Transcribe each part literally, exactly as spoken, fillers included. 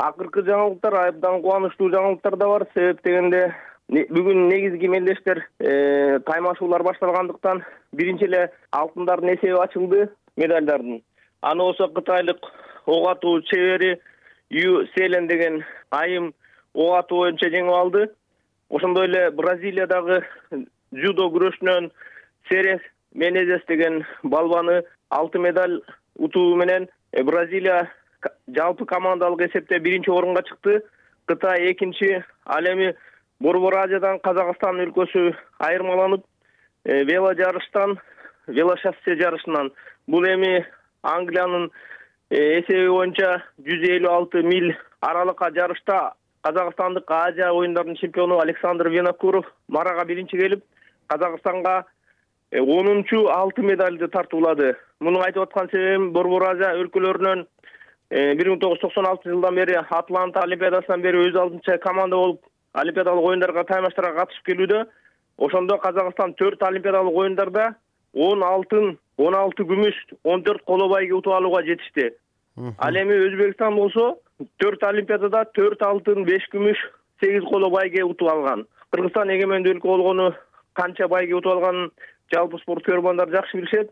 Акыркы жаңылыктар абдан кубанычтуу жаңылыктар да бар. Себеп дегенде бүгүн негизги мелдештер таймашуулар башталгандыктан биринчи эле алтындардын эсеби ачылды, медалдардын. Аны болсо кытайлык ок атуу чебери Ю Селен деген айым ок атуу боюнча жеңип алды. Ошондой эле Бразилиядагы жудо күрөшүнөн Серес Менезес деген балбаны алты медаль утуу менен Бразилия жалпы командалык эсепте биринчи орунга чыкты. Кытай экинчи, ал эми Борбор Азиядан Казакстан өлкөсү айырмаланып, вело жарыштан, велошоссе жарышынан бул эми Англиянын эсеби боюнча жүз элүү алты миль аралыкка жарышта казакстандык Азия оюндарынын чемпиону Александр Винокуров марага биринчи келип, Казакстанга онунчу алты медальды тартуулады. Муну айтып аткан себебим Борбор Азия өлкөлөрүнөн бир миң тогуз жүз токсон алтынчы жылдан бери Атланта Олимпиадасынан бери өз алдынча команда болуп Олимпиадалык оюндарга таймаштарга катышып келүүдө. Ошондо Казакстан төрт Олимпиадалык оюндарда он алтын, он алты күмүш, он төрт коло байге утуп алууга жетишти. Ал эми Өзбекстан болсо төрт Олимпиадада төрт алтын, беш күмүш, сегиз коло байге утуп алган. Кыргызстан эгемендүү өлкө болгону канча байге утуп алганын жалпы спорт көрөрмандар жакшы билишет.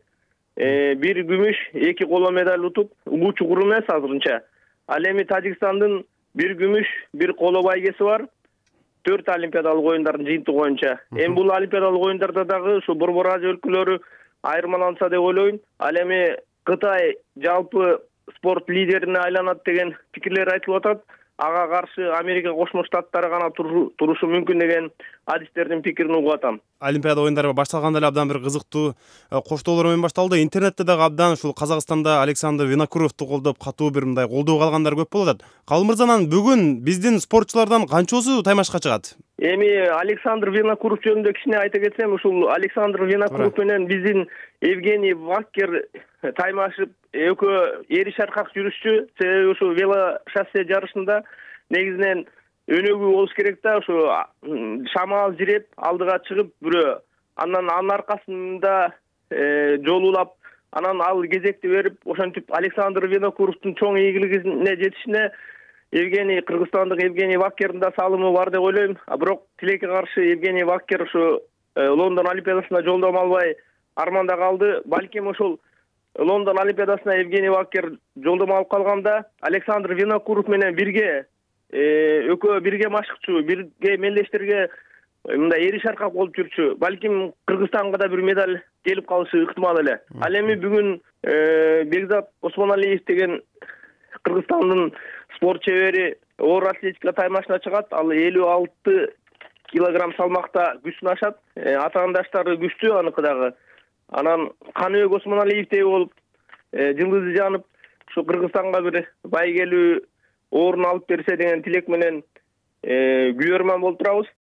Бир күмүш, эки коло медаль утуп, бул чукур эмес азырынча. Ал эми Тажикстандын бир күмүш, бир коло байгеси бар. төрт Олимпиадалык оюндардын жыйынтыгы боюнча. Эми бул Олимпиадалык оюндарда дагы ушу Борбор Азия өлкөлөрү айырмаланса деп ойлойм. Ал эми Кытай жалпы спорт лидерине айланат деген пикирлер айтылып атат. Ага каршы Америка Кошмо Штаттары гана турушу мүмкүн деген адистердин пикирин угуп атам. Олимпиада оюндары башталганда эле абдан бир кызыктуу коштоолор менен башталды. Интернетте дагы абдан ушул Казакстанда Александр Винокуровду колдоп, катуу бир мындай колдоо калгандар көп болуп атат. Калым мырзанан бүгүн биздин спортчулардан канчоосу таймашка чыгат? Эми Александр Винокуров жөнүндө кичине айта кетсем, ушул Александр Винокуров менен биздин Евгений Ваккер таймашып, экөө эри шаркак жүрүшчү. Себеби ушу велошоссе жарышында негизинен өнөгүү болуш керек да, ушу шамал жиреп, алдыга чыгып, бирөө анан анын аркасында жолулап, анан ал кезекти берип, ошентип Александр Винокуровдун чоң ийгилигине жетишине Евгений Кыргызстандык Евгений Ваккердин да салымы бар деп ойлойм. А бирок тилекке каршы Евгений Ваккер ушу Лондон Олимпиадасына жолдомо албай арманда калды. Балким ошол Лондон Олимпиадасына Евгений Ваккер жолдомо алып калганда Александр Винокуров менен бирге экөө бирге машыкчу, бирге мелдештерге мындай эри шаркак болуп жүрчү. Балким Кыргызстанга да бир медаль келип калышы ыктымал эле. Ал эми бүгүн Бекзат Осмоналиев деген Кыргызстандын спорт чебери оор атлетика таймашына чыгат. Ал элүү алты килограмм салмакта күчүн ашат. Атаандаштары күчтүү аныкы дагы. Анан Каныбек Осмоналиевдей болуп, жылдызы жанып, ушу Кыргызстанга бир байгелүү орун алып берсе деген тилек менен күбөрмөн болуп турабыз.